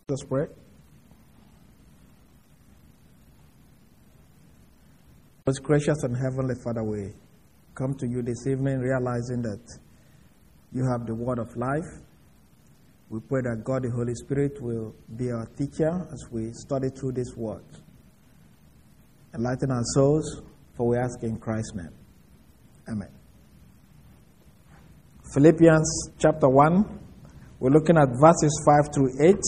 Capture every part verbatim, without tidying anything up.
Let's pray. Most gracious and heavenly Father, we come to you this evening realizing that you have the word of life. We pray that God, the Holy Spirit, will be our teacher as we study through this word. Enlighten our souls, for we ask in Christ's name. Amen. Philippians chapter one, we're looking at verses five through eight.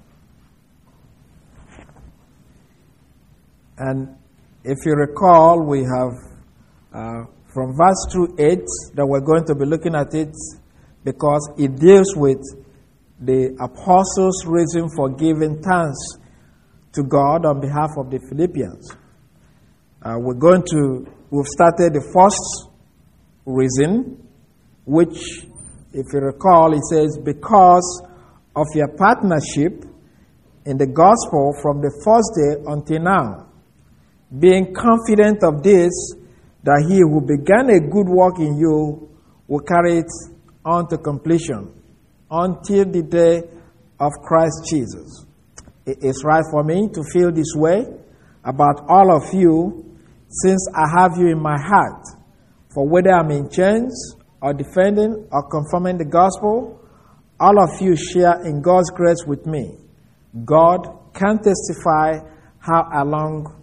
And if you recall, we have uh, from verse through eight that we're going to be looking at it because it deals with the apostles' reason for giving thanks to God on behalf of the Philippians. Uh, we're going to, we've started the first reason, which, if you recall, it says, because of your partnership in the gospel from the first day until now, being confident of this, that he who began a good work in you will carry it on to completion until the day of Christ Jesus. It is right for me to feel this way about all of you, since I have you in my heart. For whether I'm in chains or defending or confirming the gospel, all of you share in God's grace with me. God can testify how I long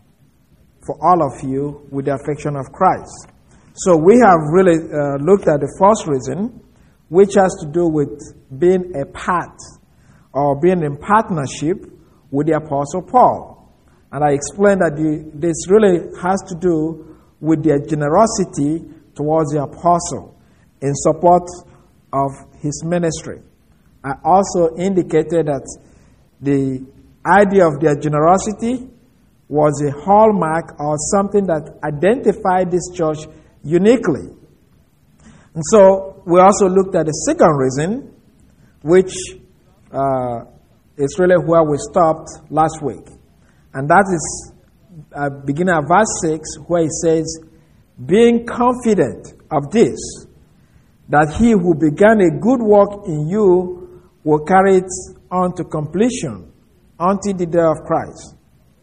for all of you with the affection of Christ. So we have really uh, looked at the first reason, which has to do with being a part or being in partnership with the Apostle Paul. And I explained that the, this really has to do with their generosity towards the apostle in support of his ministry. I also indicated that the idea of their generosity was a hallmark or something that identified this church uniquely. And so we also looked at the second reason, which uh, is really where we stopped last week. And that is uh, beginning at verse six, where it says, being confident of this, that he who began a good work in you will carry it on to completion until the day of Christ.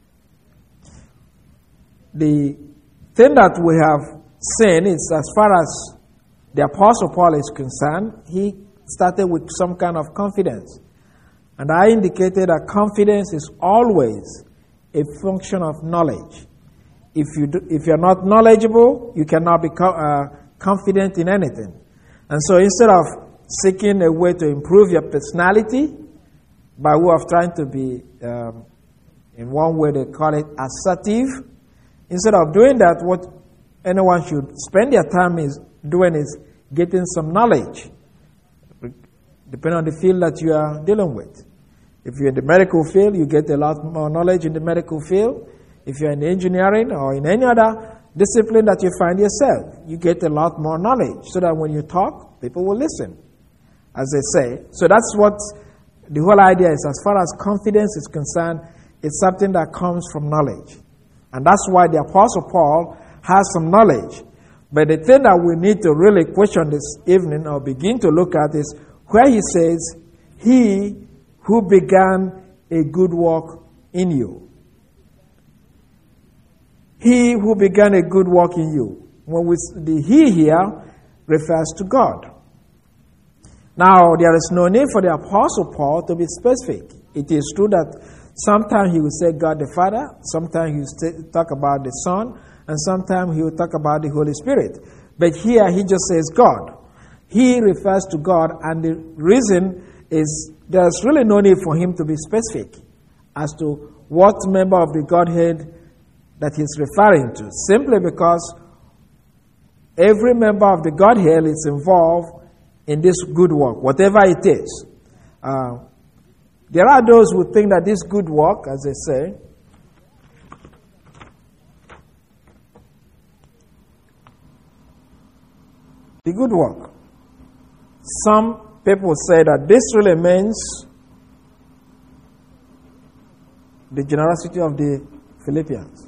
The thing that we have seen is, as far as the Apostle Paul is concerned, he started with some kind of confidence. And I indicated that confidence is always a function of knowledge. If, you do, if you're not knowledgeable, you cannot be co- uh, confident in anything. And so instead of seeking a way to improve your personality by way of trying to be, um, in one way they call it assertive, instead of doing that, what anyone should spend their time is doing is getting some knowledge, depending on the field that you are dealing with. If you're in the medical field, you get a lot more knowledge in the medical field. If you're in engineering or in any other discipline that you find yourself, you get a lot more knowledge so that when you talk, people will listen, as they say. So that's what the whole idea is. As far as confidence is concerned, it's something that comes from knowledge. And that's why the Apostle Paul has some knowledge. But the thing that we need to really question this evening or begin to look at is where he says, he who began a good work in you. He who began a good work in you. When we, the he here refers to God. Now, there is no need for the Apostle Paul to be specific. It is true that sometimes he will say God the Father, sometimes he will talk about the Son, and sometimes he will talk about the Holy Spirit. But here he just says God. He refers to God, and the reason is there's really no need for him to be specific as to what member of the Godhead that he's referring to, simply because every member of the Godhead is involved in this good work, whatever it is. Uh, There are those who think that this good work, as they say, the good work. Some people say that this really means the generosity of the Philippians.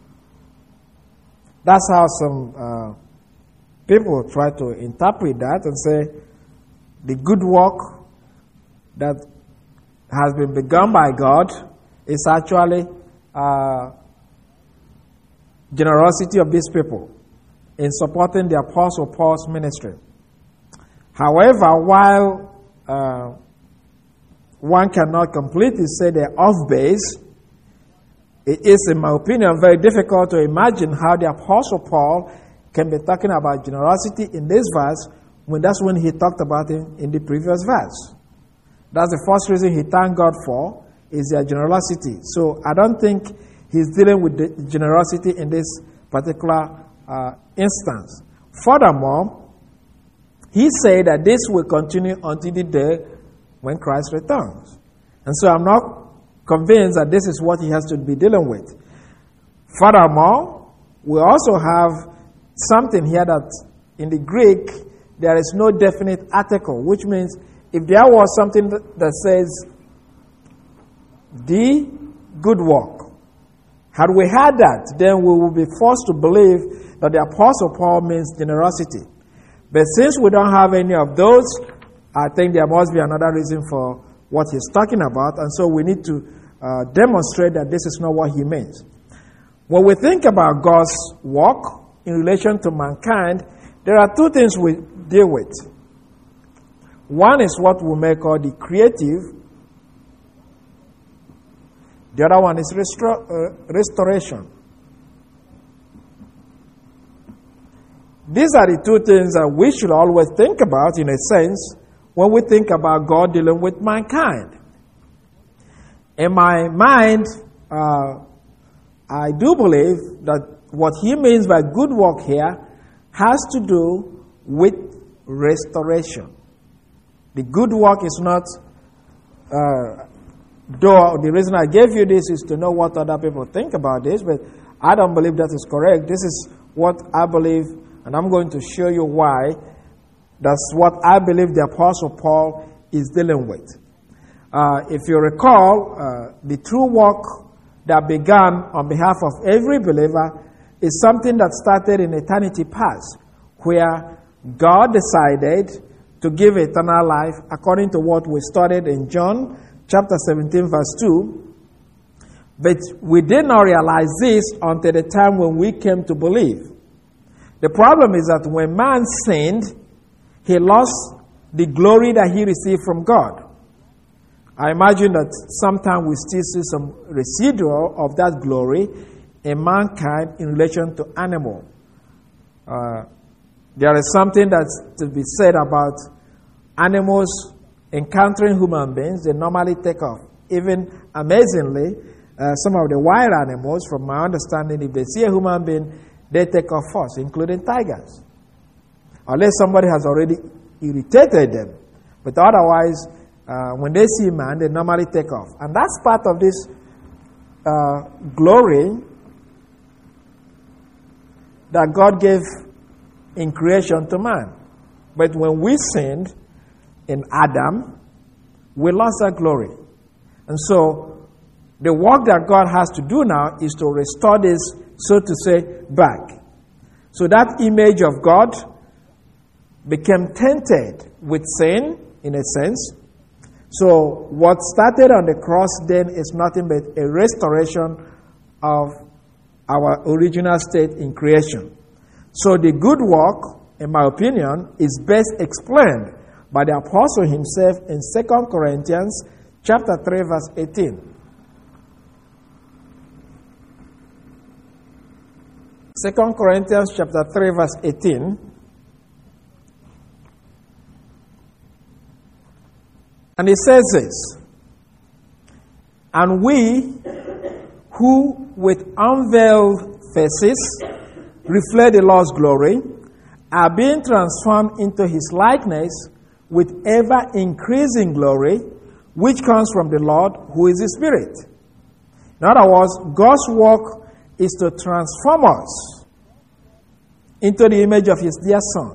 That's how some uh, people try to interpret that and say the good work that has been begun by God is actually uh, generosity of these people in supporting the Apostle Paul's ministry. However, while uh, one cannot completely say they're off base, it is, in my opinion, very difficult to imagine how the Apostle Paul can be talking about generosity in this verse when that's when he talked about it in the previous verse. That's the first reason he thanked God for, is their generosity. So I don't think he's dealing with the generosity in this particular uh, instance. Furthermore, he said that this will continue until the day when Christ returns. And so I'm not convinced that this is what he has to be dealing with. Furthermore, we also have something here that in the Greek, there is no definite article, which means if there was something that says, the good work, had we had that, then we would be forced to believe that the Apostle Paul means generosity. But since we don't have any of those, I think there must be another reason for what he's talking about, and so we need to uh, demonstrate that this is not what he means. When we think about God's work in relation to mankind, there are two things we deal with. One is what we may call the creative. The other one is restor- uh, restoration. These are the two things that we should always think about, in a sense, when we think about God dealing with mankind. In my mind, uh, I do believe that what he means by good work here has to do with restoration. The good work is not, uh, though the reason I gave you this is to know what other people think about this, but I don't believe that is correct. This is what I believe, and I'm going to show you why. That's what I believe the Apostle Paul is dealing with. Uh, if you recall, uh, the true work that began on behalf of every believer is something that started in eternity past, where God decided to give eternal life according to what we studied in John chapter seventeen, verse two. But we did not realize this until the time when we came to believe. The problem is that when man sinned, he lost the glory that he received from God. I imagine that sometimes we still see some residual of that glory in mankind in relation to animal. Uh, there is something that's to be said about animals encountering human beings. They normally take off. Even amazingly, uh, some of the wild animals, from my understanding, if they see a human being, they take off first, including tigers. Unless somebody has already irritated them. But otherwise, uh, when they see man, they normally take off. And that's part of this uh, glory that God gave in creation to man. But when we sinned in Adam, we lost that glory. And so, the work that God has to do now is to restore this, so to say, back. So that image of God became tainted with sin, in a sense. So what started on the cross then is nothing but a restoration of our original state in creation. So the good work, in my opinion, is best explained by the apostle himself in Second Corinthians chapter three, verse eighteen. Second Corinthians chapter three, verse eighteen. And it says this, and we who with unveiled faces reflect the Lord's glory are being transformed into his likeness with ever increasing glory, which comes from the Lord who is the Spirit. In other words, God's work is to transform us into the image of his dear Son.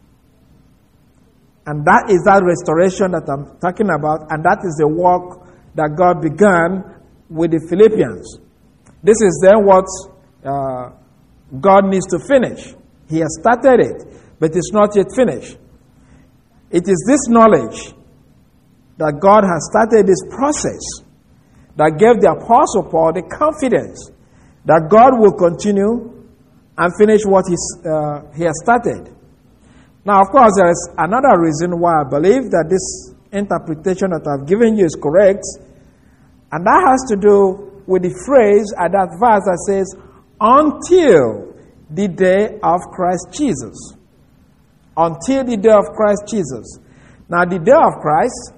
And that is that restoration that I'm talking about, and that is the work that God began with the Philippians. This is then what uh, God needs to finish. He has started it, but it's not yet finished. It is this knowledge that God has started this process that gave the Apostle Paul the confidence that God will continue and finish what he's, uh, he has started. Now, of course, there is another reason why I believe that this interpretation that I've given you is correct, and that has to do with the phrase at that verse that says, until the day of Christ Jesus. Until the day of Christ Jesus. Now, the day of Christ,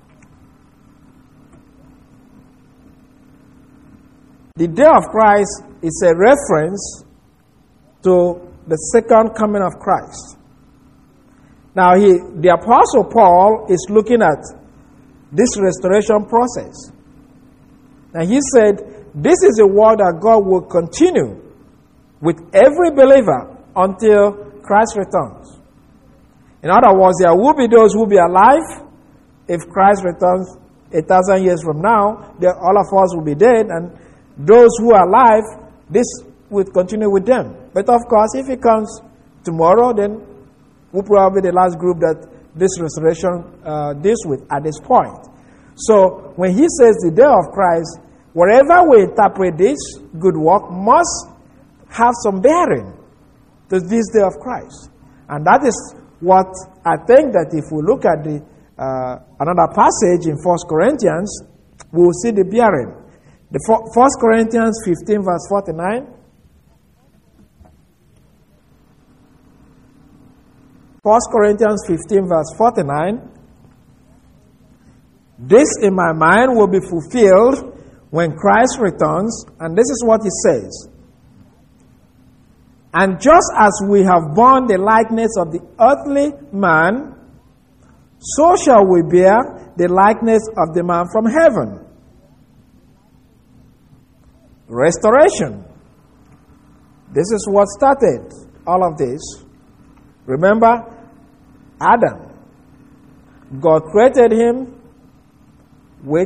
the day of Christ is a reference to the second coming of Christ. Now, he, the Apostle Paul is looking at this restoration process. Now, he said, this is a word that God will continue with every believer until Christ returns. In other words, there will be those who will be alive if Christ returns a thousand years from now. All of us will be dead, and those who are alive, this will continue with them. But of course, if he comes tomorrow, then we'll probably be the last group that this restoration uh, deals with at this point. So when he says the day of Christ, wherever we interpret this good work must have some bearing to this day of Christ. And that is what I think that if we look at the uh, another passage in First Corinthians, we will see the bearing. The First Corinthians fifteen verse forty-nine. First Corinthians fifteen verse forty-nine. This in my mind will be fulfilled when Christ returns, and this is what he says. And just as we have borne the likeness of the earthly man, so shall we bear the likeness of the man from heaven. Restoration. This is what started all of this. Remember, Adam. God created him with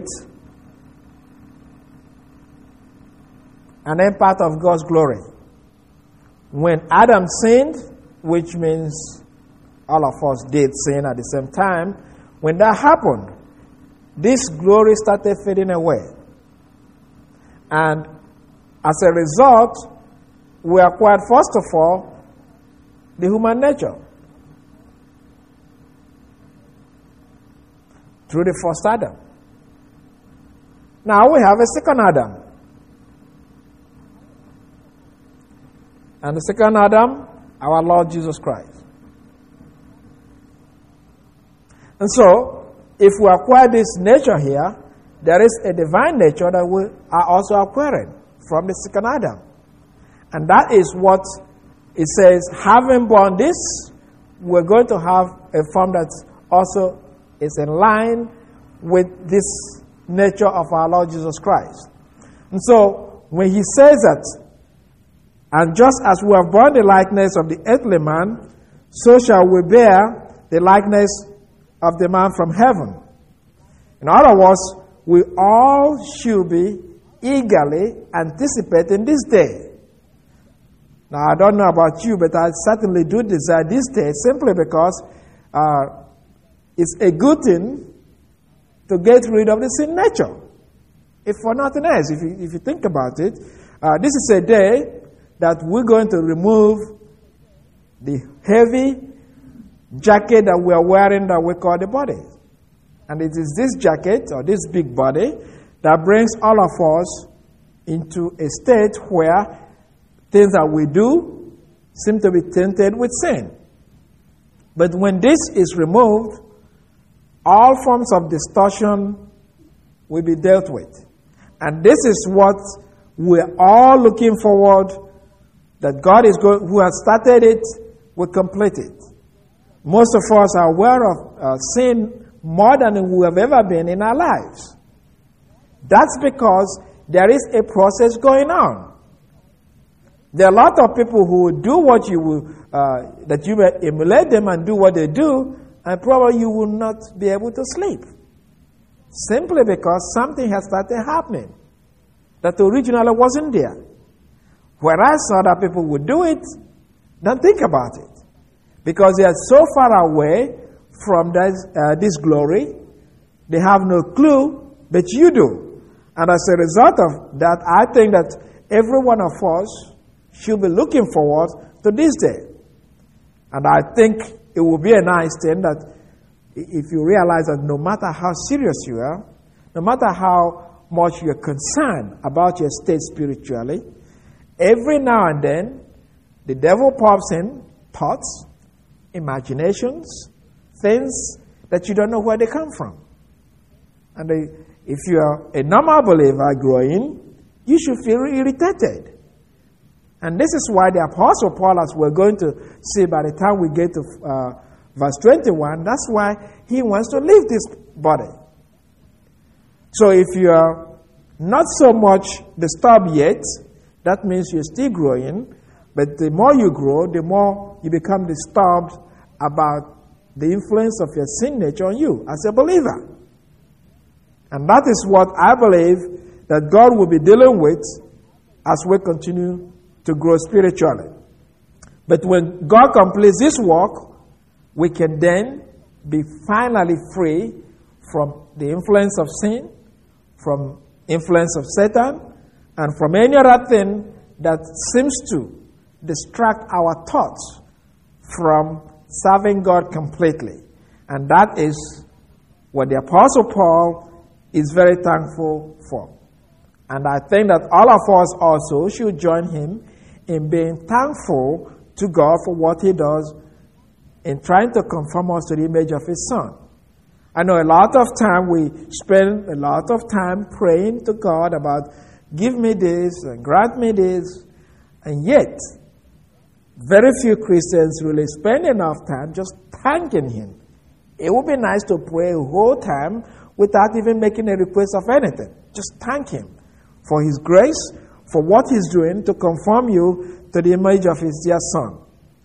an impact of God's glory. When Adam sinned, which means all of us did sin at the same time, when that happened, this glory started fading away. And as a result, we acquired, first of all, the human nature through the first Adam. Now we have a second Adam. And the second Adam, our Lord Jesus Christ. And so, if we acquire this nature here, there is a divine nature that we are also acquiring from the second Adam. And that is what it says, having born this, we're going to have a form that also is in line with this nature of our Lord Jesus Christ. And so, when he says that, and just as we have borne the likeness of the earthly man, so shall we bear the likeness of the man from heaven. In other words, we all should be eagerly anticipating this day. Now, I don't know about you, but I certainly do desire this day simply because uh, it's a good thing to get rid of the sin nature. If for nothing else, if you, if you think about it, uh, this is a day that we're going to remove the heavy jacket that we are wearing that we call the body. And it is this jacket, or this big body, that brings all of us into a state where things that we do seem to be tainted with sin. But when this is removed, all forms of distortion will be dealt with. And this is what we're all looking forward to, that God is going, who has started it, will complete it. Most of us are aware of uh, sin more than we have ever been in our lives. That's because there is a process going on. There are a lot of people who will do what you will, uh, that you may emulate them and do what they do, and probably you will not be able to sleep. Simply because something has started happening that originally wasn't there. Whereas other people would do it, don't think about it. Because they are so far away from this, uh, this glory They have no clue, but you do. And as a result of that, I think that every one of us should be looking forward to this day. And I think it will be a nice thing that if you realize that no matter how serious you are, no matter how much you're concerned about your state spiritually, every now and then, the devil pops in thoughts, imaginations, things that you don't know where they come from. And they, if you are a normal believer growing, you should feel irritated. And this is why the Apostle Paul, as we're going to see by the time we get to uh, verse twenty-one, that's why he wants to leave this body. So if you are not so much disturbed yet, that means you're still growing. But the more you grow, the more you become disturbed about the influence of your sin nature on you as a believer. And that is what I believe that God will be dealing with as we continue to grow spiritually. But when God completes this work, we can then be finally free from the influence of sin, from influence of Satan, and from any other thing that seems to distract our thoughts from serving God completely. And that is what the Apostle Paul is very thankful for. And I think that all of us also should join him in being thankful to God for what he does in trying to conform us to the image of his Son. I know a lot of time we spend a lot of time praying to God about give me this and grant me this, and yet very few Christians really spend enough time just thanking him. It would be nice to pray a whole time without even making a request of anything. Just thank him for his grace, for what he's doing to conform you to the image of his dear Son.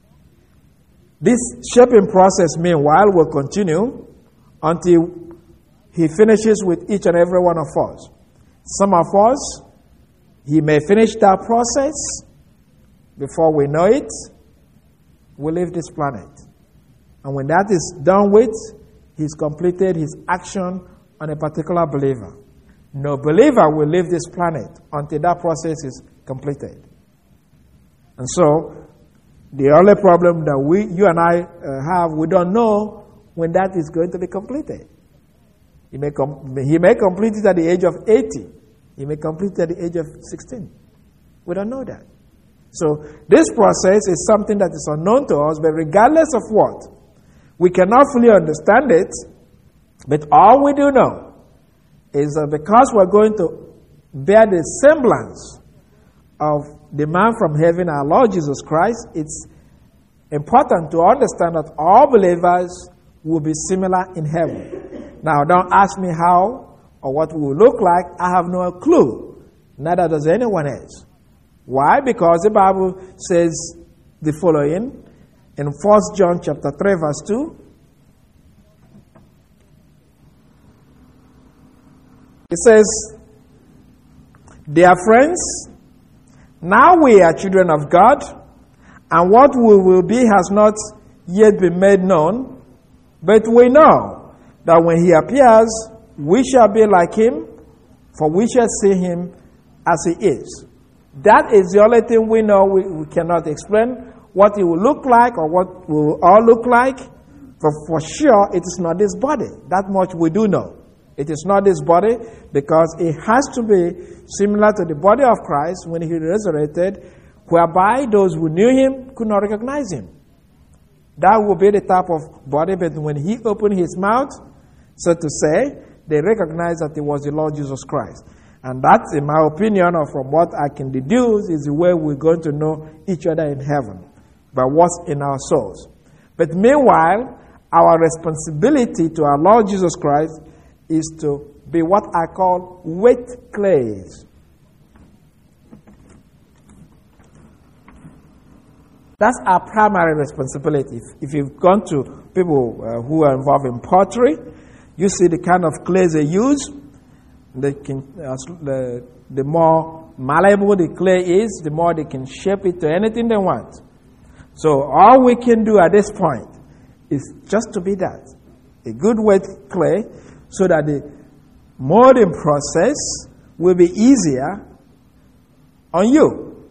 This shaping process, meanwhile, will continue until he finishes with each and every one of us. Some of us, he may finish that process before we know it, we leave this planet. And when that is done with, he's completed his action on a particular believer. No believer will leave this planet until that process is completed. And so, the only problem that we, you and I uh, have, we don't know when that is going to be completed. He may, com- he may complete it at the age of eighty. He may complete it at the age of sixteen. We don't know that. So, this process is something that is unknown to us, but regardless of what, we cannot fully understand it, but all we do know is that because we're going to bear the semblance of the man from heaven, our Lord Jesus Christ, it's important to understand that all believers will be similar in heaven. Now, don't ask me how or what we will look like. I have no clue. Neither does anyone else. Why? Because the Bible says the following in First John chapter three, verse two. It says, "Dear friends, now we are children of God, and what we will be has not yet been made known, but we know that when he appears, we shall be like him, for we shall see him as he is." That is the only thing we know. We, we cannot explain what it will look like or what we will all look like, but for sure it is not this body. That much we do know. It is not this body because it has to be similar to the body of Christ when he resurrected, whereby those who knew him could not recognize him. That will be the type of body, but when he opened his mouth, so to say, they recognized that it was the Lord Jesus Christ. And that, in my opinion, or from what I can deduce, is the way we're going to know each other in heaven, by what's in our souls. But meanwhile, our responsibility to our Lord Jesus Christ is to be what I call wet clays. That's our primary responsibility. If, if you've gone to people uh, who are involved in pottery, you see the kind of clays they use. They can, uh, the, the more malleable the clay is, the more they can shape it to anything they want. So all we can do at this point is just to be that, a good wet clay, so that the molding process will be easier on you.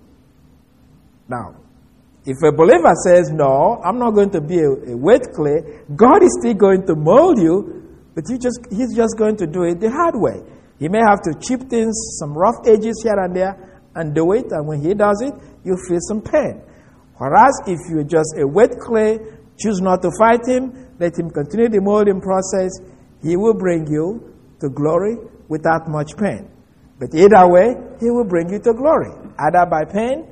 Now, if a believer says, no, I'm not going to be a, a wet clay, God is still going to mold you, but you just, he's just going to do it the hard way. He may have to chip things, some rough edges here and there, and do it, and when he does it, you feel some pain. Whereas if you're just a wet clay, choose not to fight him, let him continue the molding process, he will bring you to glory without much pain. But either way, he will bring you to glory, either by pain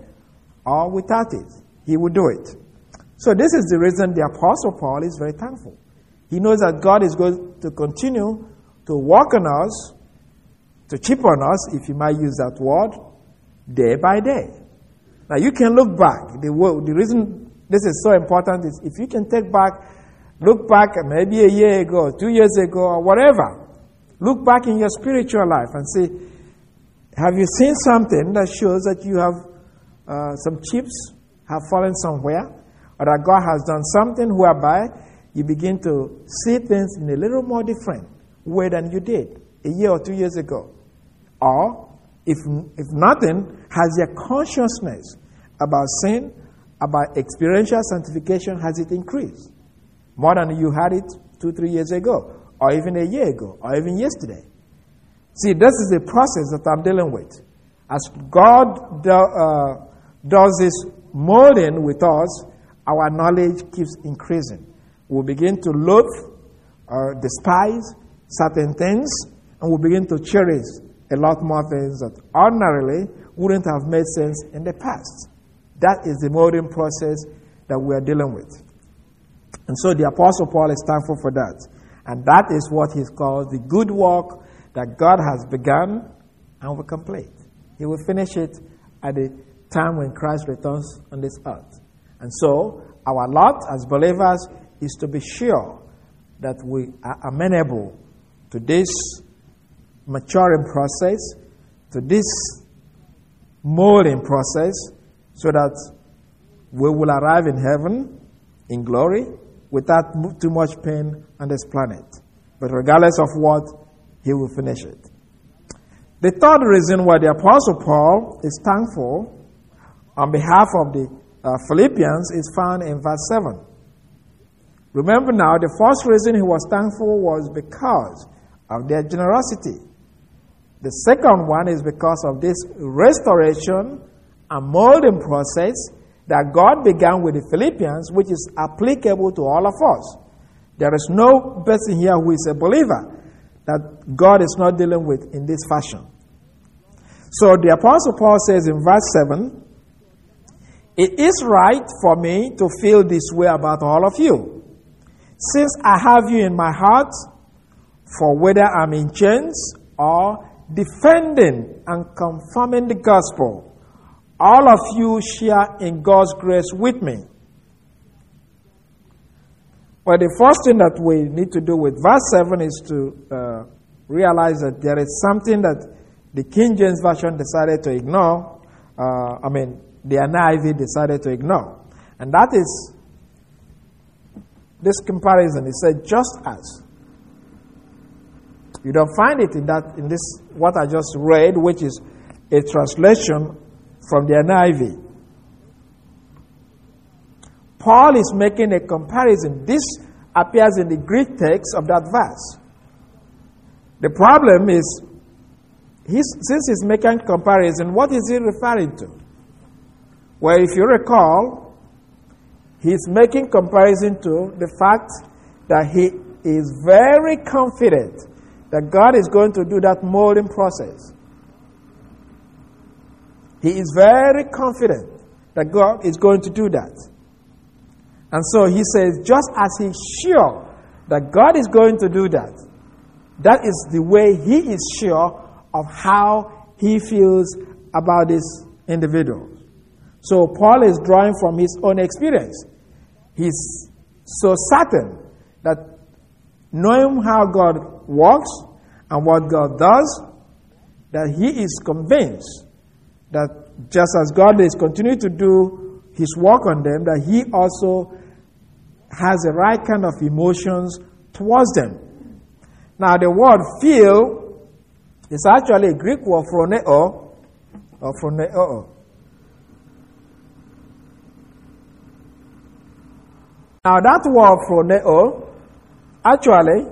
or without it. He will do it. So this is the reason the Apostle Paul is very thankful. He knows that God is going to continue to work on us, to chip on us, if you might use that word, day by day. Now you can look back. The, the reason this is so important is if you can take back, look back maybe a year ago, two years ago, or whatever. Look back in your spiritual life and say, have you seen something that shows that you have uh, some chips have fallen somewhere, or that God has done something whereby you begin to see things in a little more different way than you did a year or two years ago? Or, if, if nothing, has your consciousness about sin, about experiential sanctification, has it increased more than you had it two, three years ago, or even a year ago, or even yesterday? See, this is the process that I'm dealing with. As God do, uh, does this molding with us, our knowledge keeps increasing. We'll begin to loathe or despise certain things, and we'll begin to cherish a lot more things that ordinarily wouldn't have made sense in the past. That is the molding process that we are dealing with. And so the Apostle Paul is thankful for that. And that is what he calls the good work that God has begun and will complete. He will finish it at the time when Christ returns on this earth. And so our lot as believers is to be sure that we are amenable to this maturing process, to this molding process, so that we will arrive in heaven in glory without too much pain on this planet. But regardless of what, he will finish it. The third reason why the Apostle Paul is thankful on behalf of the uh, Philippians is found in verse seven. Remember now, the first reason he was thankful was because of their generosity. The second one is because of this restoration and molding process that God began with the Philippians, which is applicable to all of us. There is no person here who is a believer that God is not dealing with in this fashion. So the Apostle Paul says in verse seven, "It is right for me to feel this way about all of you, since I have you in my heart, for whether I'm in chains or defending and confirming the gospel, all of you share in God's grace with me." Well, the first thing that we need to do with verse seven is to uh, realize that there is something that the King James Version decided to ignore. Uh, I mean, the N I V decided to ignore. And that is this comparison. It said, just as. You don't find it in that in this what I just read, which is a translation from the N I V. Paul is making a comparison. This appears in the Greek text of that verse. The problem is, he's, since he's making comparison, what is he referring to? Well, if you recall, he's making comparison to the fact that he is very confident that God is going to do that molding process. He is very confident that God is going to do that. And so he says, just as he's sure that God is going to do that, that is the way he is sure of how he feels about this individual. So Paul is drawing from his own experience. He's so certain that knowing how God works and what God does, that he is convinced that just as God is continuing to do his work on them, that he also has the right kind of emotions towards them. Now, the word feel is actually a Greek word phroneo, or phroneo. Now, that word phroneo actually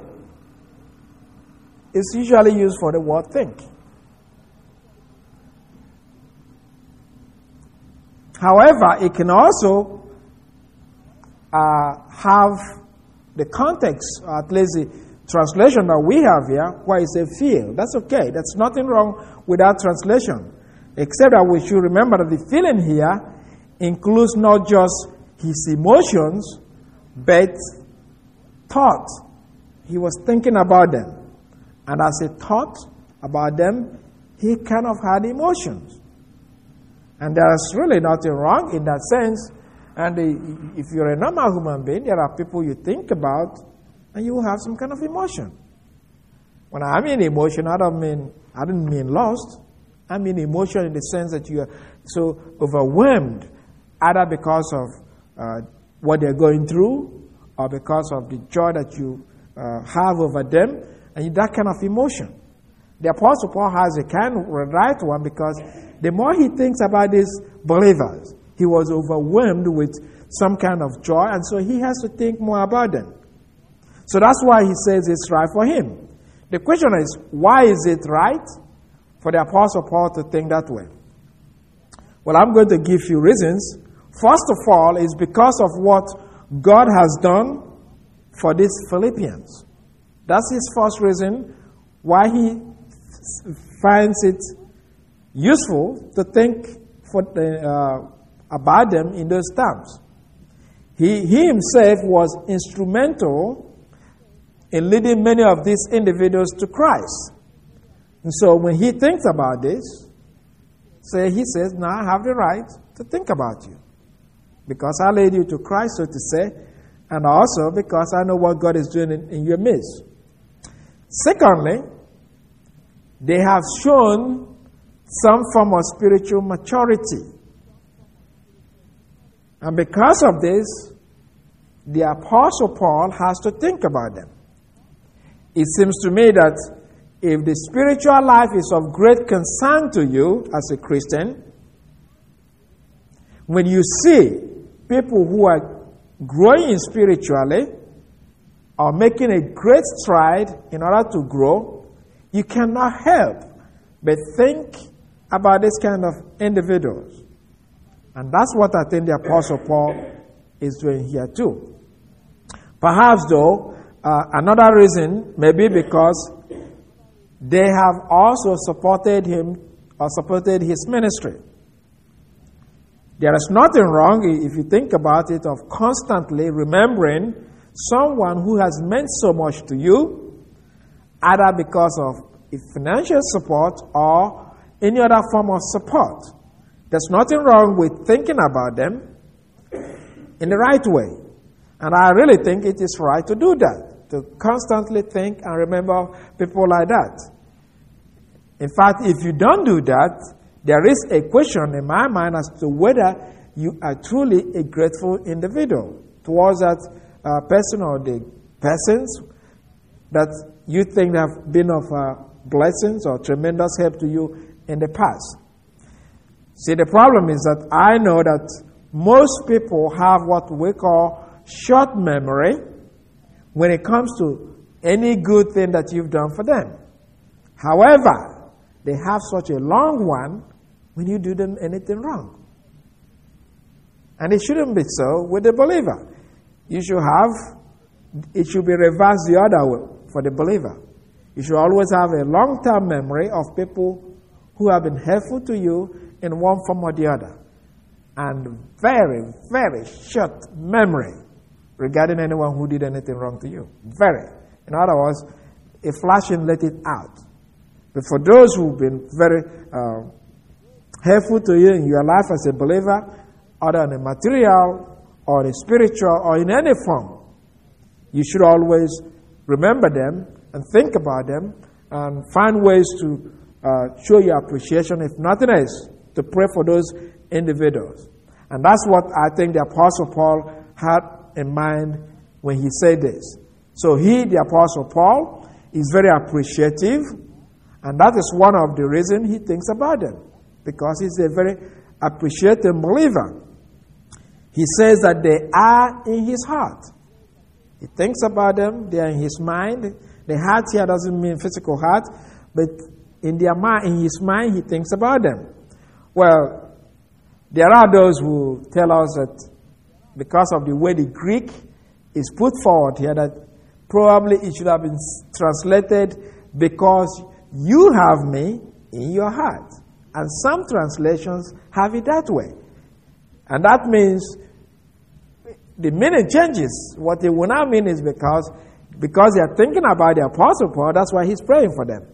is usually used for the word think. However, it can also uh, have the context, or at least the translation that we have here, where it says feel. That's okay. That's nothing wrong with that translation. Except that we should remember that the feeling here includes not just his emotions, but thought. He was thinking about them. And as he thought about them, he kind of had emotions. And there's really nothing wrong in that sense. And the, if you're a normal human being, there are people you think about, and you will have some kind of emotion. When I mean emotion, I don't mean I didn't mean lost. I mean emotion in the sense that you are so overwhelmed, either because of uh, what they're going through, or because of the joy that you uh, have over them, and that kind of emotion. The Apostle Paul has a kind of right one, because the more he thinks about these believers, he was overwhelmed with some kind of joy, and so he has to think more about them. So that's why he says it's right for him. The question is, why is it right for the Apostle Paul to think that way? Well, I'm going to give you reasons. First of all, is because of what God has done for these Philippians. That's his first reason why he finds it useful to think for the, uh, about them in those terms. He, he himself was instrumental in leading many of these individuals to Christ. And so when he thinks about this, say he says, now I have the right to think about you. Because I led you to Christ, so to say, and also because I know what God is doing in, in your midst. Secondly, they have shown some form of spiritual maturity. And because of this, the Apostle Paul has to think about them. It seems to me that if the spiritual life is of great concern to you as a Christian, when you see people who are growing spiritually or making a great stride in order to grow, you cannot help but think about this kind of individuals. And that's what I think the Apostle Paul is doing here too. Perhaps, though, uh, another reason may be because they have also supported him or supported his ministry. There is nothing wrong, if you think about it, of constantly remembering someone who has meant so much to you, either because of financial support or any other form of support. There's nothing wrong with thinking about them in the right way. And I really think it is right to do that, to constantly think and remember people like that. In fact, if you don't do that, there is a question in my mind as to whether you are truly a grateful individual towards that uh, person or the persons that you think have been of uh, blessings or tremendous help to you in the past. See, the problem is that I know that most people have what we call short memory when it comes to any good thing that you've done for them. However, they have such a long one when you do them anything wrong. And it shouldn't be so with the believer. You should have, it should be reversed the other way for the believer. You should always have a long-term memory of people who have been helpful to you in one form or the other. And very, very short memory regarding anyone who did anything wrong to you. Very. In other words, a flash and let it out. But for those who've been very uh, helpful to you in your life as a believer, either in a material or in a spiritual or in any form, you should always remember them and think about them and find ways to uh, show your appreciation, if nothing else, to pray for those individuals. And that's what I think the Apostle Paul had in mind when he said this. So he, the Apostle Paul, He's very appreciative, and that is one of the reasons he thinks about them, because he's a very appreciative believer. He says that they are in his heart. He thinks about them, they are in his mind. The heart here doesn't mean physical heart, but in their mind, in his mind, he thinks about them. Well, there are those who tell us that because of the way the Greek is put forward here, that probably it should have been translated, because you have me in your heart. And some translations have it that way. And that means the meaning changes. What it will now mean is because, because they are thinking about the Apostle Paul, that's why he's praying for them.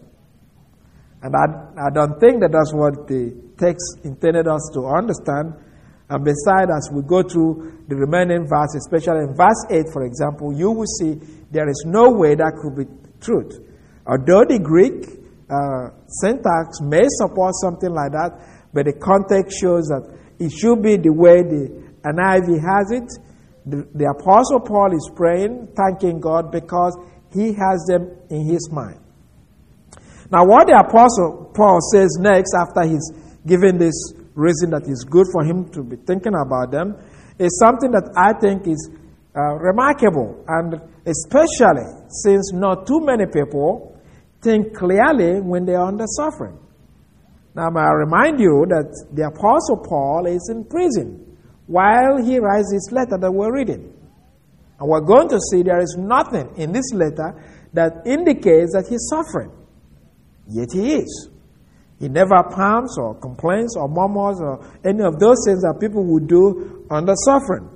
And I, I don't think that that's what the text intended us to understand. And besides, as we go through the remaining verses, especially in verse eight, for example, you will see there is no way that could be truth. Although the Greek uh, syntax may support something like that, but the context shows that it should be the way the N I V has it. The, the Apostle Paul is praying, thanking God, because he has them in his mind. Now, what the Apostle Paul says next, after he's given this reason that it's good for him to be thinking about them, is something that I think is uh, remarkable, and especially since not too many people think clearly when they are under suffering. Now, may I remind you that the Apostle Paul is in prison while he writes this letter that we're reading. And we're going to see there is nothing in this letter that indicates that he's suffering. Yet he is. He never palms or complains or murmurs or any of those things that people would do under suffering.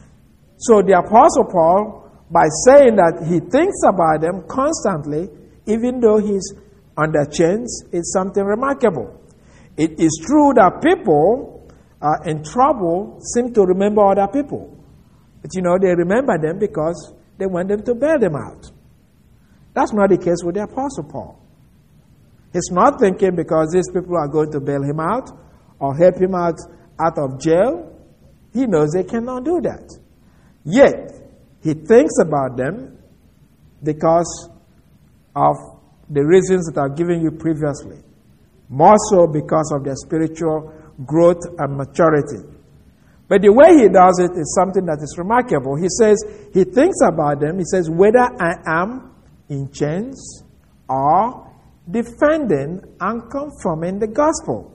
So the Apostle Paul, by saying that he thinks about them constantly, even though he's under chains, is something remarkable. It is true that people uh, in trouble seem to remember other people. But you know, they remember them because they want them to bail them out. That's not the case with the Apostle Paul. He's not thinking because these people are going to bail him out or help him out out of jail. He knows they cannot do that. Yet, he thinks about them because of the reasons that I've given you previously. More so because of their spiritual growth and maturity. But the way he does it is something that is remarkable. He says, he thinks about them. He says, whether I am in chains or defending and confirming the gospel.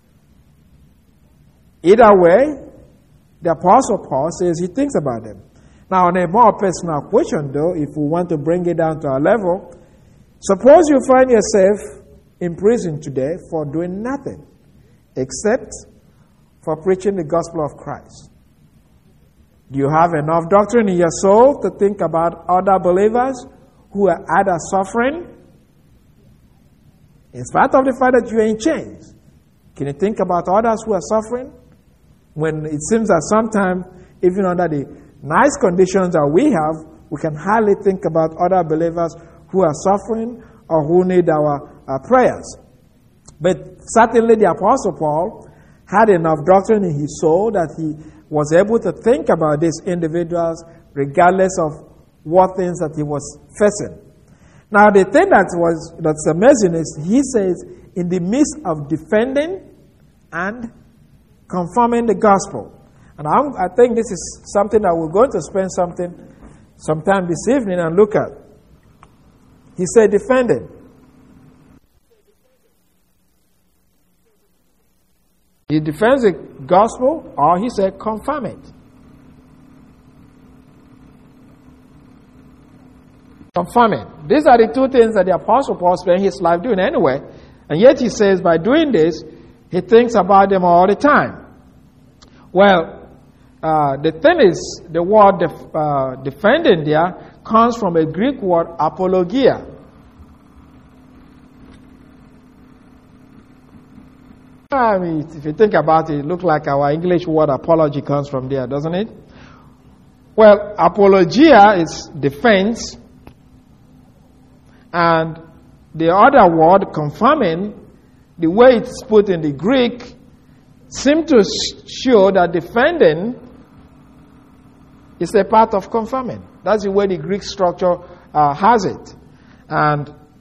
Either way, the Apostle Paul says he thinks about them. Now, on a more personal question, though, if we want to bring it down to our level, suppose you find yourself in prison today for doing nothing except for preaching the gospel of Christ. Do you have enough doctrine in your soul to think about other believers who are either suffering, in spite of the fact that you are in chains? Can you think about others who are suffering? When it seems that sometimes, even under the nice conditions that we have, we can hardly think about other believers who are suffering or who need our, our prayers. But certainly the Apostle Paul had enough doctrine in his soul that he was able to think about these individuals regardless of what things that he was facing. Now, the thing that was that's amazing is he says, in the midst of defending and confirming the gospel. And I'm, I think this is something that we're going to spend something sometime this evening and look at. He said defending. He defends the gospel, or he said confirm it. Confirm it. These are the two things that the Apostle Paul spent his life doing anyway. And yet he says by doing this, he thinks about them all the time. Well, uh, the thing is, the word def- uh, defending there comes from a Greek word, apologia. I mean, if you think about it, it looks like our English word apology comes from there, doesn't it? Well, apologia is defense, and the other word, confirming, the way it's put in the Greek, seems to show that defending is a part of confirming. That's the way the Greek structure uh, has it. And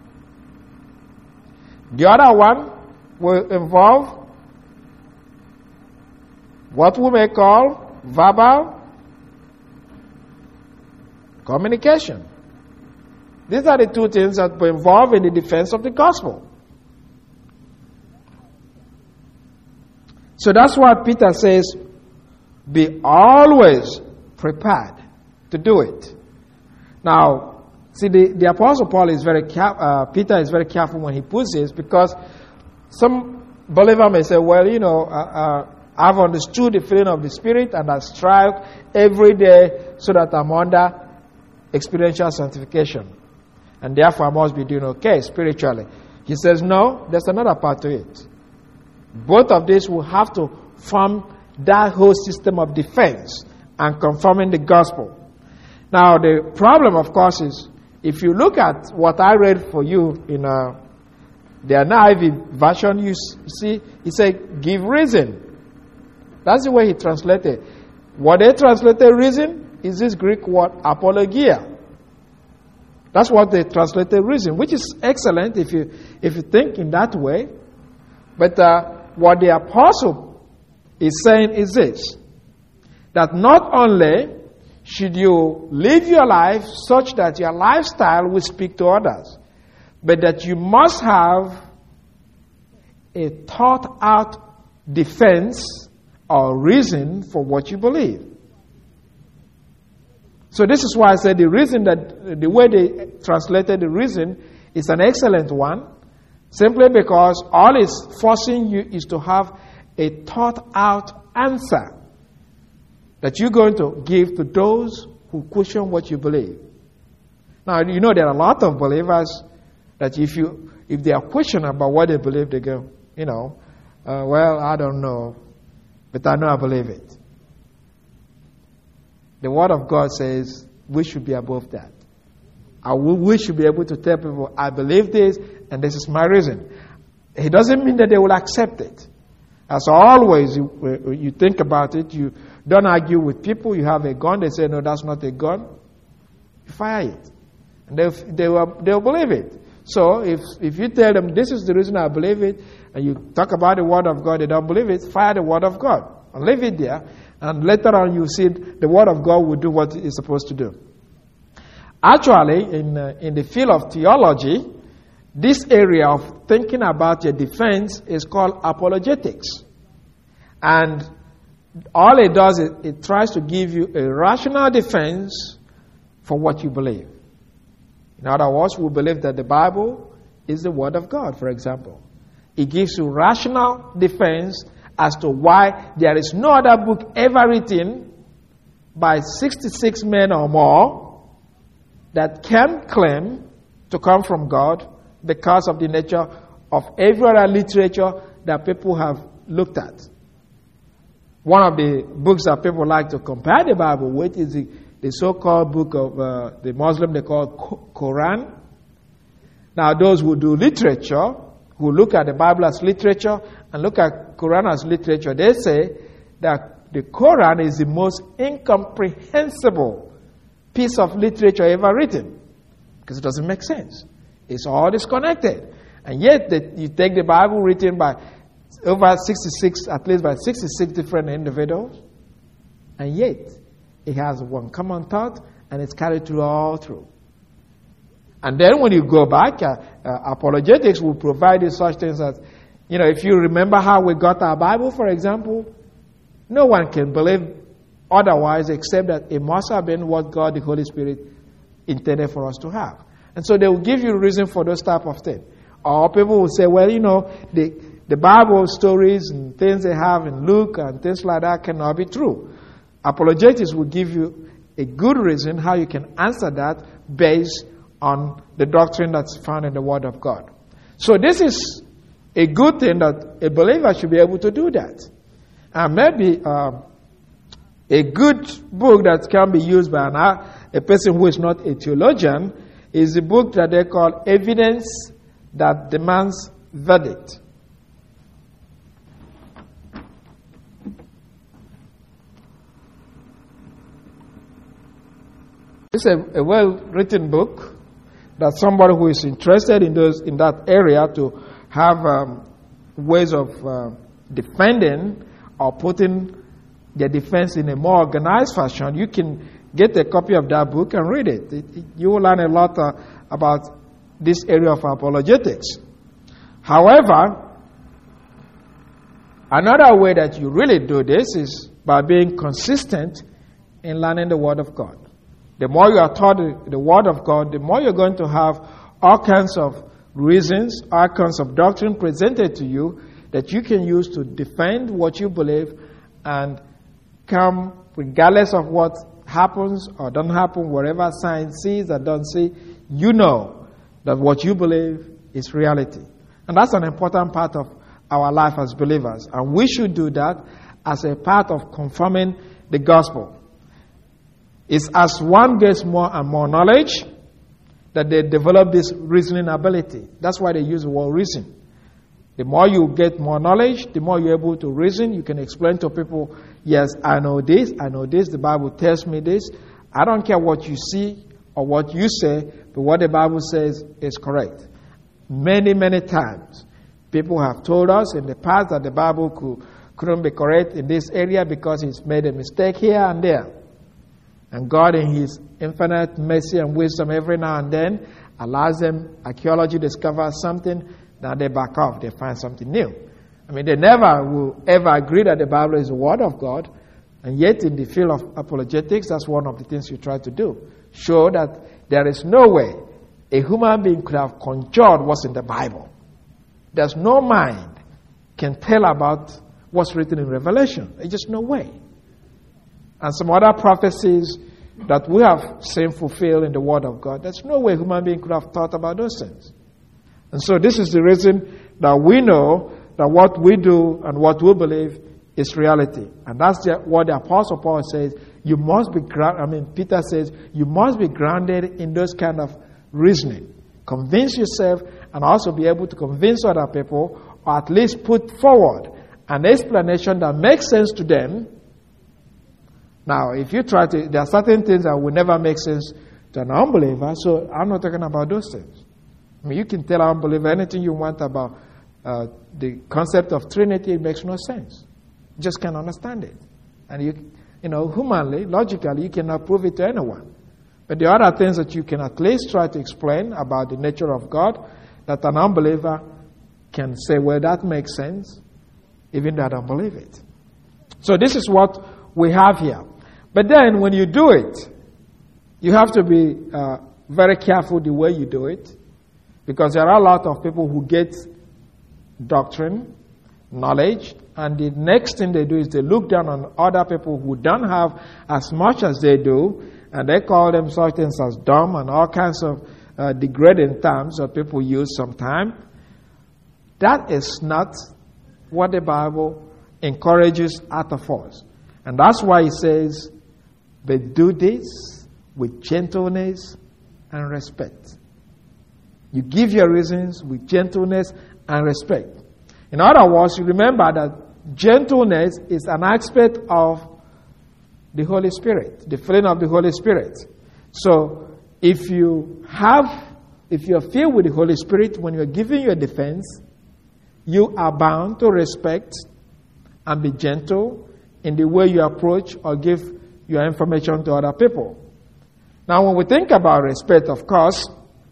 The other one will involve what we may call verbal communication. These are the two things that will involve in the defense of the gospel. So that's why Peter says, be always prepared to do it. Now, see, the, the Apostle Paul is very care, uh, Peter is very careful when he puts this, because some believer may say, well, you know, uh, uh, I've understood the feeling of the Spirit and I strive every day so that I'm under experiential sanctification. And therefore I must be doing okay spiritually. He says, no, there's another part to it. Both of these will have to form that whole system of defense and confirming the gospel. Now, the problem, of course, is if you look at what I read for you in uh, the N I V version, you see, he said, give reason. That's the way he translated. What they translated reason is this Greek word apologia. That's what they translated reason, which is excellent if you if you think in that way. But uh, what the apostle is saying is this, that not only should you live your life such that your lifestyle will speak to others, but that you must have a thought out defense or reason for what you believe. So this is why I said the reason that the way they translated the reason is an excellent one, simply because all it's forcing you is to have a thought out answer that you're going to give to those who question what you believe. Now, you know there are a lot of believers that if you if they are questioning about what they believe, they go, you know, uh, well, I don't know, but I know I believe it. The Word of God says we should be above that. We should be able to tell people, I believe this, and this is my reason. It doesn't mean that they will accept it. As always, you, you think about it, you don't argue with people. You have a gun, they say, no, that's not a gun. You fire it. And they, they, will, they will believe it. So if, if you tell them, this is the reason I believe it, and you talk about the Word of God, they don't believe it, fire the Word of God. And leave it there. And later on you see the Word of God will do what it's supposed to do. Actually, in, uh, in the field of theology, this area of thinking about your defense is called apologetics. And all it does is it tries to give you a rational defense for what you believe. In other words, we believe that the Bible is the Word of God, for example. It gives you rational defense as to why there is no other book ever written by sixty-six men or more that can claim to come from God because of the nature of every other literature that people have looked at. One of the books that people like to compare the Bible with is the, the so-called book of uh, the Muslim they call Quran. Now, those who do literature, who look at the Bible as literature and look at Quran as literature, they say that the Quran is the most incomprehensible piece of literature ever written because it doesn't make sense. It's all disconnected. And yet, the, you take the Bible written by over sixty-six, at least by sixty-six different individuals, and yet it has one common thought and it's carried through all through. And then when you go back, uh, uh, apologetics will provide you such things as, you know, if you remember how we got our Bible, for example, no one can believe otherwise except that it must have been what God, the Holy Spirit, intended for us to have. And so they will give you reason for those type of things. Or people will say, well, you know, the, the Bible stories and things they have in Luke and things like that cannot be true. Apologetics will give you a good reason how you can answer that based on the doctrine that's found in the Word of God. So this is a good thing that a believer should be able to do that. And maybe uh, a good book that can be used by an, a person who is not a theologian is the book that they call Evidence That Demands Verdict. It's a, a well-written book that somebody who is interested in those in that area to have um, ways of uh, defending or putting their defense in a more organized fashion, you can get a copy of that book and read it. it, it you will learn a lot uh, about this area of apologetics. However, another way that you really do this is by being consistent in learning the Word of God. The more you are taught the, the Word of God, the more you're going to have all kinds of reasons, all kinds of doctrine presented to you that you can use to defend what you believe and come, regardless of what happens or don't happen, wherever science sees or don't see, you know that what you believe is reality. And that's an important part of our life as believers. And we should do that as a part of confirming the gospel. It's as one gets more and more knowledge that they develop this reasoning ability. That's why they use the word reason. The more you get more knowledge, the more you're able to reason. You can explain to people, yes, I know this, I know this, the Bible tells me this. I don't care what you see or what you say, but what the Bible says is correct. Many, many times, people have told us in the past that the Bible could, couldn't be correct in this area because it's made a mistake here and there. And God, in His infinite mercy and wisdom, every now and then allows them, archaeology discovers something, now they back off, they find something new. I mean, they never will ever agree that the Bible is the Word of God, and yet in the field of apologetics, that's one of the things you try to do. Show that there is no way a human being could have conjured what's in the Bible. There's no mind can tell about what's written in Revelation. There's just no way. And some other prophecies that we have seen fulfilled in the Word of God, there's no way a human being could have thought about those things. And so this is the reason that we know that what we do and what we believe is reality. And that's the, what the Apostle Paul says. You must be, I mean, Peter says, you must be grounded in those kind of reasoning. Convince yourself and also be able to convince other people, or at least put forward an explanation that makes sense to them. Now, if you try to, there are certain things that will never make sense to an unbeliever, so I'm not talking about those things. I mean, you can tell an unbeliever anything you want about uh, the concept of Trinity, it makes no sense. You just can't understand it. And you, you know, humanly, logically, you cannot prove it to anyone. But there are other things that you can at least try to explain about the nature of God that an unbeliever can say, well, that makes sense, even though I don't believe it. So this is what we have here. But then when you do it, you have to be uh, very careful the way you do it, because there are a lot of people who get doctrine, knowledge, and the next thing they do is they look down on other people who don't have as much as they do, and they call them such things as dumb and all kinds of uh, degrading terms that people use sometimes. That is not what the Bible encourages out of us. And that's why it says, but do this with gentleness and respect. You give your reasons with gentleness and respect. In other words, you remember that gentleness is an aspect of the Holy Spirit, the filling of the Holy Spirit. So, if you have, if you're filled with the Holy Spirit when you're giving your defense, you are bound to respect and be gentle in the way you approach or give your information to other people. Now, when we think about respect, of course,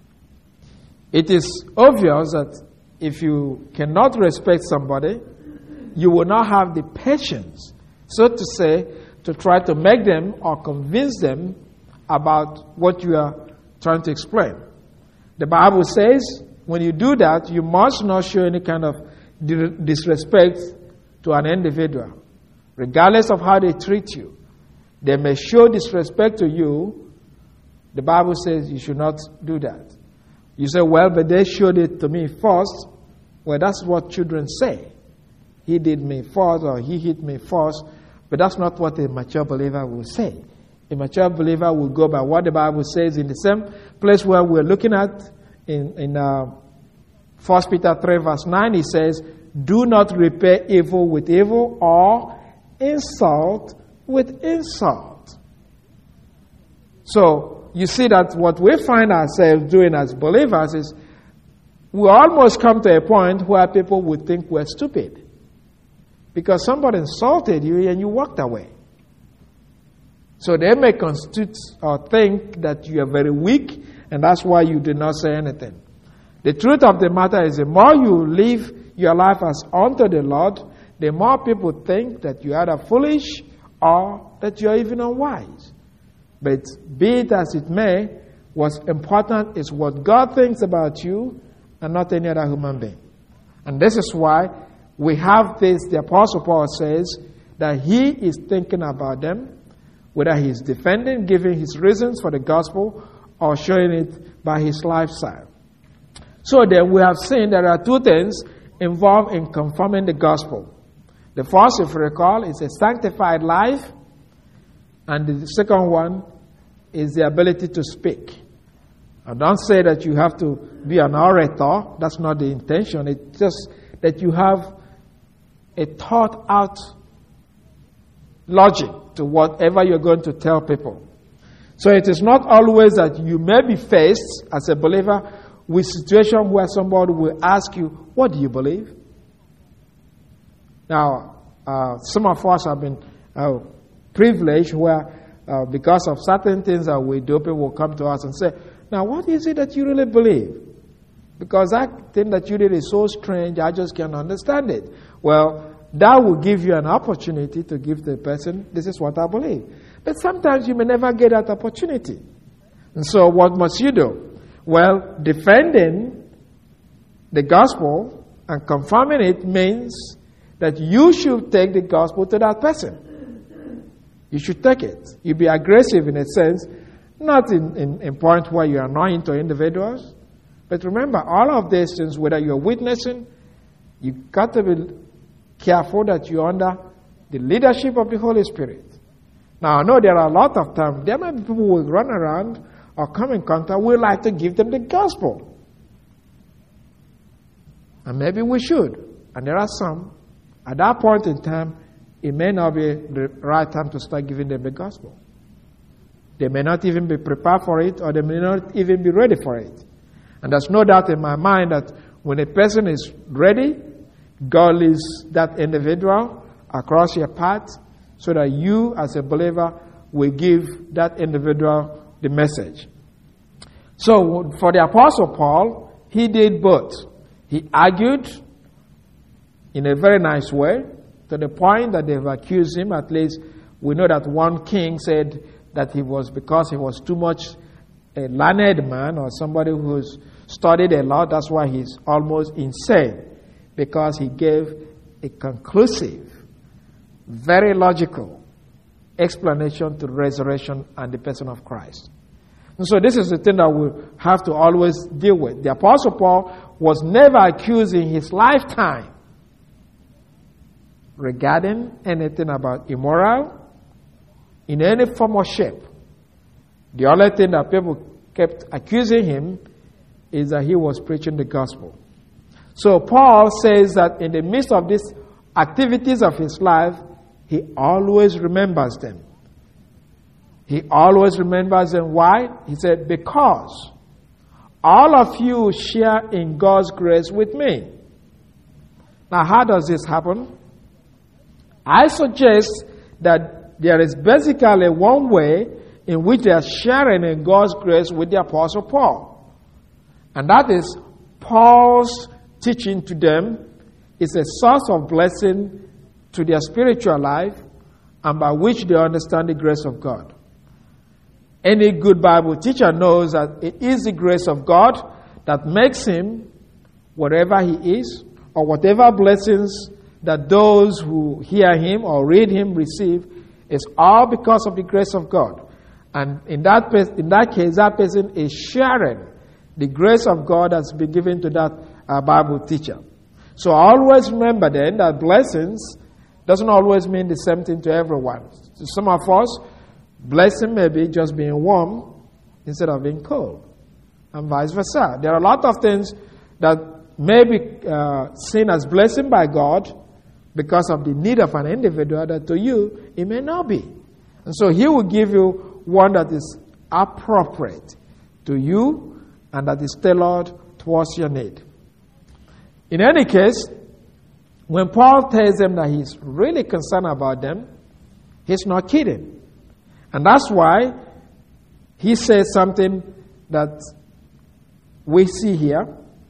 it is obvious that if you cannot respect somebody, you will not have the patience, so to say, to try to make them or convince them about what you are trying to explain. The Bible says when you do that, you must not show any kind of disrespect to an individual, regardless of how they treat you. They may show disrespect to you. The Bible says you should not do that. You say, well, but they showed it to me first. Well, that's what children say. He did me first, or he hit me first. But that's not what a mature believer will say. A mature believer will go by what the Bible says in the same place where we're looking at in, in uh, First Peter three verse nine. He says, do not repay evil with evil or insult with insult. So, you see that what we find ourselves doing as believers is we almost come to a point where people would think we're stupid because somebody insulted you and you walked away. So they may constitute or think that you are very weak, and that's why you did not say anything. The truth of the matter is, the more you live your life as unto the Lord, the more people think that you are either foolish or that you are even unwise. But be it as it may, what's important is what God thinks about you and not any other human being. And this is why we have this, the Apostle Paul says, that he is thinking about them, whether he is defending, giving his reasons for the gospel, or showing it by his lifestyle. So then we have seen there are two things involved in confirming the gospel. The first, if you recall, is a sanctified life, and the second one is the ability to speak. I don't say that you have to be an orator. That's not the intention. It's just that you have a thought out logic to whatever you're going to tell people. So it is not always that you may be faced as a believer with a situation where somebody will ask you, what do you believe? Now, uh, some of us have been uh, privileged where uh, because of certain things that we do, people will come to us and say, now what is it that you really believe? Because that thing that you did is so strange, I just can't understand it. Well, that will give you an opportunity to give the person, this is what I believe. But sometimes you may never get that opportunity. And so what must you do? Well, defending the gospel and confirming it means that you should take the gospel to that person. You should take it. You be aggressive in a sense, not in, in, in point where you are annoying to individuals. But remember, all of these things, whether you're witnessing, you've got to be careful that you're under the leadership of the Holy Spirit. Now, I know there are a lot of times, there may be people who will run around or come in contact, we like to give them the gospel. And maybe we should. And there are some, at that point in time, it may not be the right time to start giving them the gospel. They may not even be prepared for it, or they may not even be ready for it. And there's no doubt in my mind that when a person is ready, God leads that individual across your path so that you, as a believer, will give that individual the message. So, for the Apostle Paul, he did both. He argued in a very nice way to the point that they've accused him. At least we know that one king said that he was, because he was too much a learned man or somebody who's studied a lot, that's why he's almost insane, because he gave a conclusive, very logical explanation to resurrection and the person of Christ. And so this is the thing that we have to always deal with. The Apostle Paul was never accused in his lifetime regarding anything about immoral in any form or shape. The only thing that people kept accusing him is that he was preaching the gospel. So Paul says that in the midst of these activities of his life, he always remembers them. He always remembers them. Why? He said, because all of you share in God's grace with me. Now, how does this happen? I suggest that there is basically one way in which they are sharing in God's grace with the Apostle Paul. And that is Paul's teaching to them is a source of blessing to their spiritual life and by which they understand the grace of God. Any good Bible teacher knows that it is the grace of God that makes him wherever he is, or whatever blessings that those who hear him or read him receive, is all because of the grace of God. And in that in that case, that person is sharing the grace of God that's been given to that uh, Bible teacher. So always remember then that blessings doesn't always mean the same thing to everyone. To some of us, blessing may be just being warm instead of being cold, and vice versa. There are a lot of things that may be uh, seen as blessing by God because of the need of an individual that to you, it may not be. And so he will give you one that is appropriate to you and that is tailored towards your need. In any case, when Paul tells them that he's really concerned about them, he's not kidding. And that's why he says something that we see here.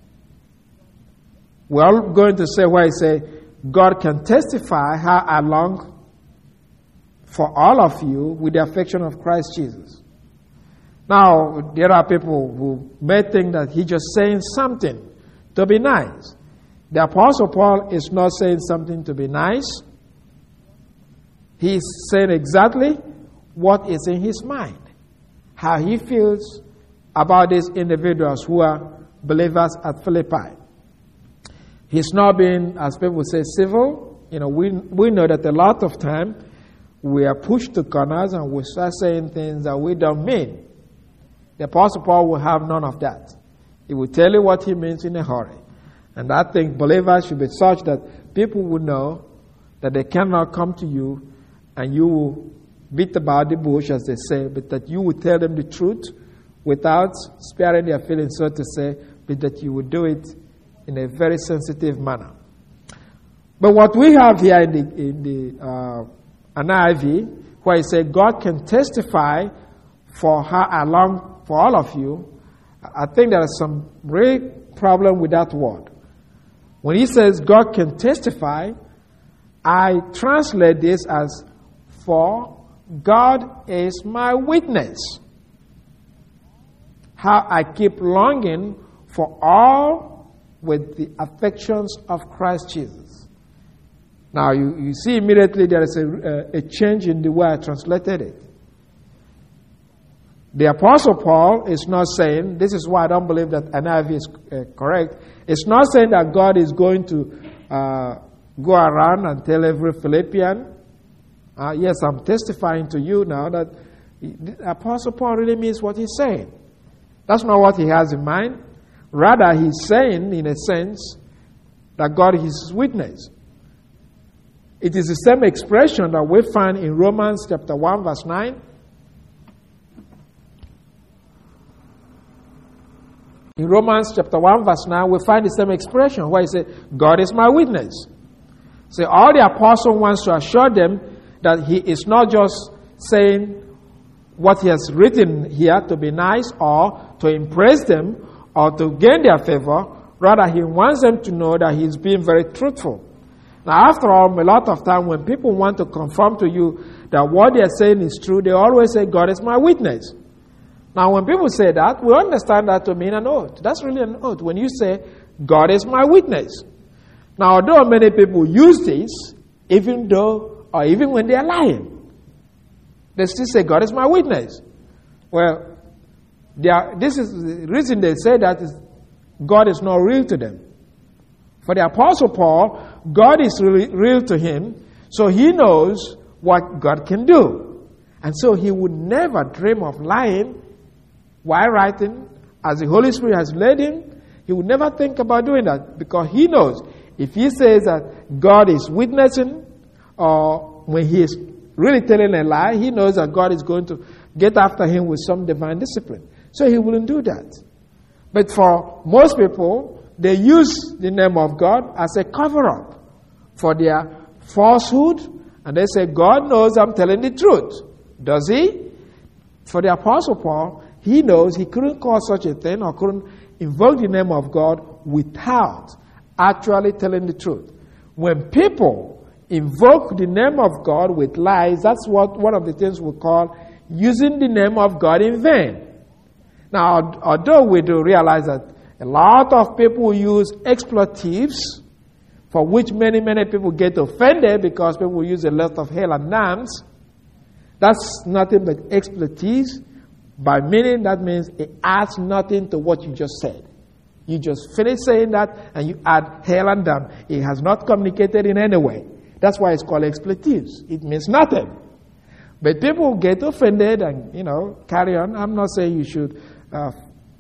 We're all going to say where he says, God can testify how I long for all of you with the affection of Christ Jesus. Now, there are people who may think that he's just saying something to be nice. The Apostle Paul is not saying something to be nice. He's saying exactly what is in his mind, how he feels about these individuals who are believers at Philippi. He's not being, as people say, civil. You know, we we know that a lot of time we are pushed to corners and we start saying things that we don't mean. The Apostle Paul will have none of that. He will tell you what he means in a hurry. And I think believers should be such that people will know that they cannot come to you and you will beat about the bush, as they say, but that you will tell them the truth without sparing their feelings, so to say, but that you will do it in a very sensitive manner. But what we have here in the, in the uh, N I V, where he said, God can testify for how I long for all of you, I think there is some real problem with that word. When he says God can testify, I translate this as, for God is my witness. How I keep longing for all with the affections of Christ Jesus. Now you, you see immediately there is a, a change in the way I translated it. The Apostle Paul is not saying, this is why I don't believe that N I V is uh, correct. It's not saying that God is going to uh, go around and tell every Philippian, uh, yes, I'm testifying to you now that the Apostle Paul really means what he's saying. That's not what he has in mind. Rather, he's saying, in a sense, that God is his witness. It is the same expression that we find in Romans chapter one, verse nine. In Romans chapter one, verse nine, we find the same expression where he said, God is my witness. So all the apostle wants to assure them that he is not just saying what he has written here to be nice or to impress them or to gain their favor. Rather, he wants them to know that he's being very truthful. Now, after all, a lot of time when people want to confirm to you that what they are saying is true, they always say, God is my witness. Now, when people say that, we understand that to mean an oath. That's really an oath. When you say, God is my witness. Now, although many people use this, even though, or even when they are lying, they still say, God is my witness. Well, they are, this is the reason they say that is God is not real to them. For the Apostle Paul, God is really real to him, so he knows what God can do. And so he would never dream of lying while writing, as the Holy Spirit has led him. He would never think about doing that, because he knows if he says that God is witnessing, or when he is really telling a lie, he knows that God is going to get after him with some divine discipline. So he wouldn't do that. But for most people, they use the name of God as a cover-up for their falsehood, and they say, God knows I'm telling the truth. Does he? For the Apostle Paul, he knows he couldn't call such a thing or couldn't invoke the name of God without actually telling the truth. When people invoke the name of God with lies, that's what one of the things we call using the name of God in vain. Now, although we do realize that a lot of people use expletives, for which many, many people get offended because people use a lot of hell and damns, that's nothing but expletives. By meaning, that means it adds nothing to what you just said. You just finish saying that and you add hell and damn. It has not communicated in any way. That's why it's called expletives. It means nothing. But people get offended and, you know, carry on. I'm not saying you should uh,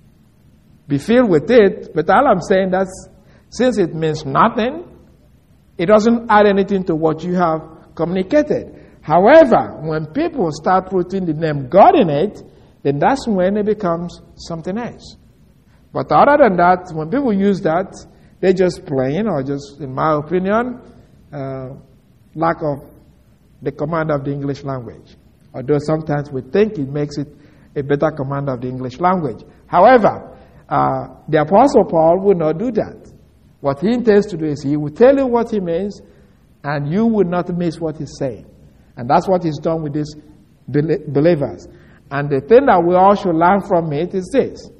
be filled with it, but all I'm saying that since it means nothing, it doesn't add anything to what you have communicated. However, when people start putting the name God in it, then that's when it becomes something else. But other than that, when people use that, They're just plain, or just, in my opinion, uh, lack of the command of the English language. Although sometimes we think it makes it a better command of the English language. However, uh, the Apostle Paul will not do that. What he intends to do is he will tell you what he means, and you will not miss what he's saying. And that's what he's done with these believers. And the thing that we all should learn from it is this.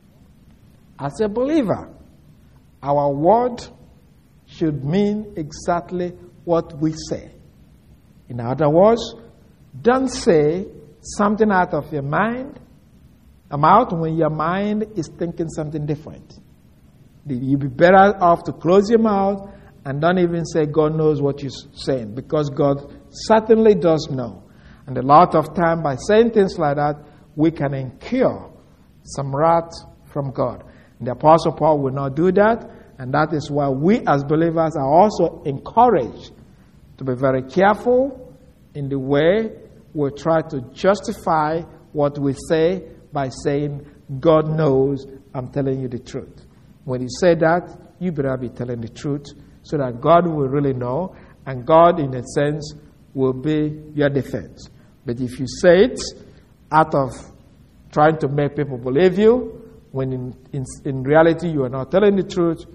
As a believer, our word should mean exactly what we say. In other words, don't say something out of your mind, mouth when your mind is thinking something different. You'd be better off to close your mouth and don't even say God knows what you're saying, because God certainly does know. And a lot of time, by saying things like that, we can incur some wrath from God. And the Apostle Paul will not do that, and that is why we as believers are also encouraged to be very careful in the way we try to justify what we say by saying, God knows I'm telling you the truth. When you say that, you better be telling the truth so that God will really know, and God, in a sense, will be your defense. But if you say it out of trying to make people believe you, when in, in, in reality you are not telling the truth,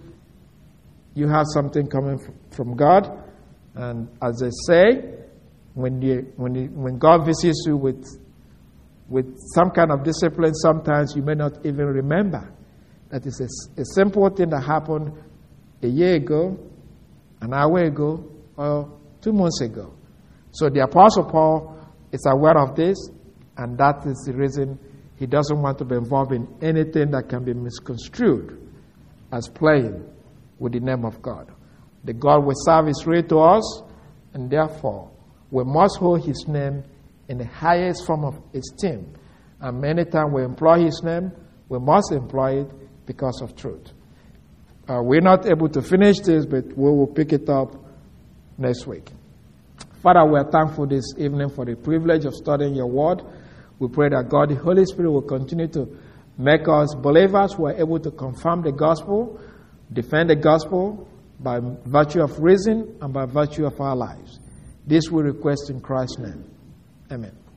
you have something coming from, from God. And as they say, when you, when you, when God visits you with with some kind of discipline, sometimes you may not even remember that it's a, a simple thing that happened a year ago, an hour ago, or two months ago. So the Apostle Paul is aware of this, and that is the reason he doesn't want to be involved in anything that can be misconstrued as playing with the name of God. The God we serve is real to us, and therefore we must hold his name in the highest form of esteem. And many times we employ his name, we must employ it because of truth. Uh, we're not able to finish this, but we will pick it up next week. Father, we are thankful this evening for the privilege of studying your word. We pray that God, the Holy Spirit, will continue to make us believers who are able to confirm the gospel, defend the gospel by virtue of reason and by virtue of our lives. This we request in Christ's name. Amen.